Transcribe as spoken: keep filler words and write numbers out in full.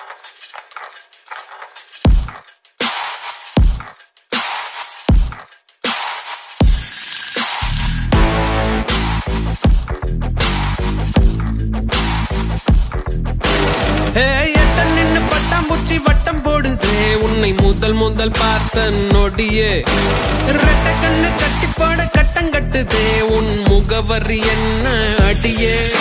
வட்டம் போடுதே உன்னை முதல் முதல் பார்த்த நொடியே ரெட்ட கண்ணு கட்டி போட கட்டம் கட்டுதே உன் முகவரி என்ன அடியே